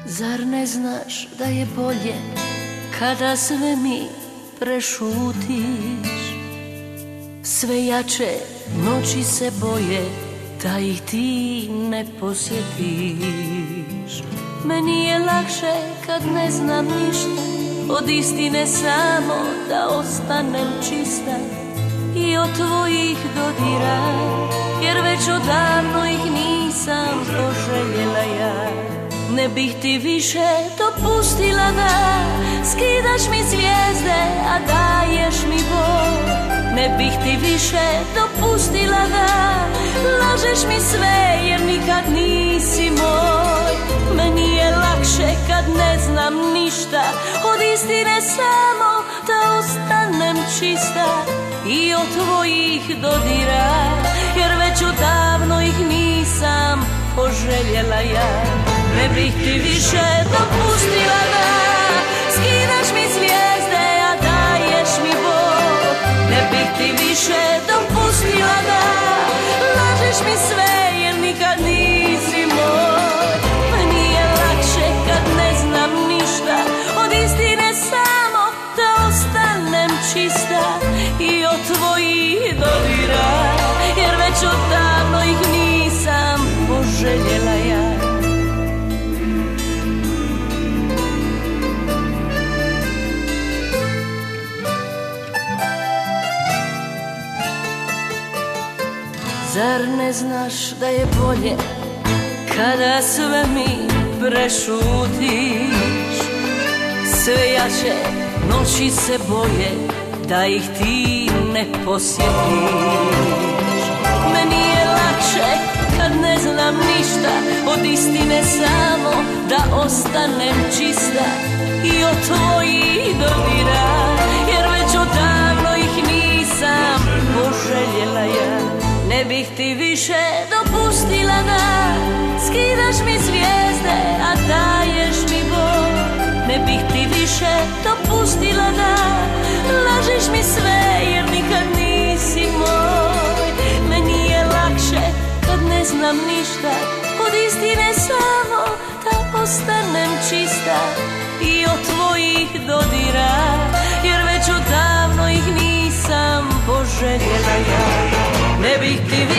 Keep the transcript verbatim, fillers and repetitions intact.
Zar ne znaš da je bolje kada sve mi prešutiš? Sve jače noći se boje da ih ti ne posjetiš. Meni je lakše kad ne znam ništa, od istine samo da ostanem čista i od tvojih dodira, jer već odavno ih nisam poželjela ja. Ne bih ti više dopustila da skidaš mi zvijezde, a daješ mi bol. Ne bih ti više dopustila da lažeš mi sve, jer nikad nisi moj. Meni je lakše kad ne znam ništa, od istine samo da ostanem čista i od tvojih dodira, jer već odavno ih nisam poželjela ja. Ne bih ti više dopustila da skidaš mi zvijezde, a daješ mi bol. Ne bih ti više dopustila da lažeš mi sve, jer nikad nisi moj. Meni je lakše kad ne znam ništa, od istine samo da ostanem čista i od tvojih dodira, jer već odavno ih nisam poželjela ja. Zar ne znaš da je bolje kada sve mi prešutiš? Sve jače noći se boje da ih ti ne posjetiš. Meni je lakše kad ne znam ništa, od istine samo da ostanem čista i od tvojih dodira, jer već odavno ih nisam poželjela ja. Ne bih ti više dopustila da skidaš mi zvijezde, a daješ mi bol. Ne bih ti više dopustila da lažeš mi sve, jer nikad nisi moj. Meni je lakše kad ne znam ništa, od istine samo da ostanem čista i od tvojih dodira, jer već odavno ih nisam poželjela ja. Ne bih ti